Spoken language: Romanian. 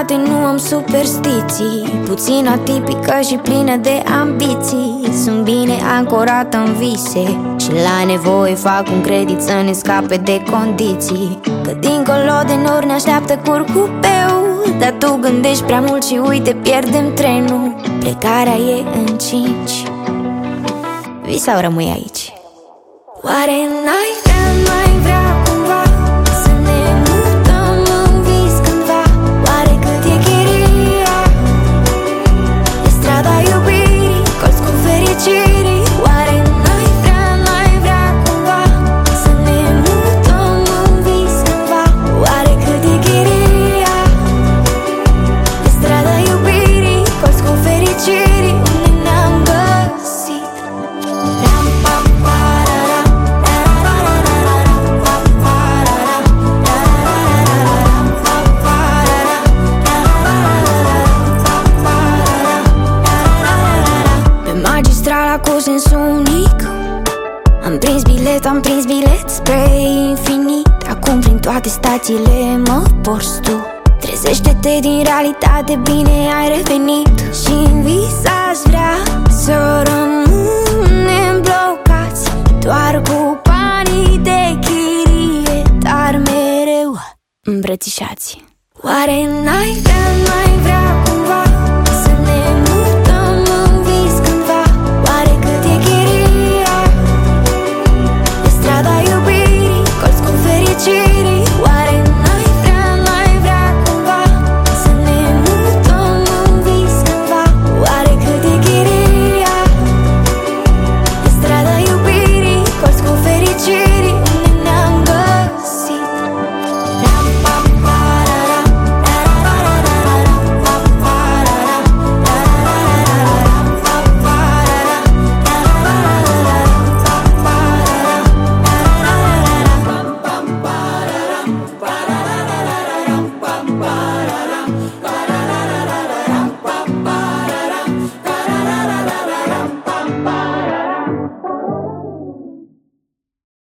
poate nu am superstiții, puțin atipică și plină de ambiții. Sunt bine ancorată în vise și la nevoie fac un credit să ne scape de condiții. Că dincolo de nori ne așteaptă curcubeu, dar tu gândești prea mult și uite pierdem trenul. Plecarea e în 5. Vii sau rămâi aici? Oare n-ai vrea cumva să ne mutăm în vis cândva? Oare cât e chiria? E strada iubirii, colț cu fericirii. Oare n-ai vrea cumva să ne mutăm în vis cândva? Oare cât e chiria? E strada iubirii, colț cu fericirii. Unde ne-am găsit? Cu sensul unic am prins bilet spre infinit. Acum prin toate stațiile mă porți tu. Trezește-te din realitate, bine ai revenit. Și-n vis aș vrea să rămânem blocați, doar cu banii de chirie, dar mereu îmbrățișați. Oare n-ai vrea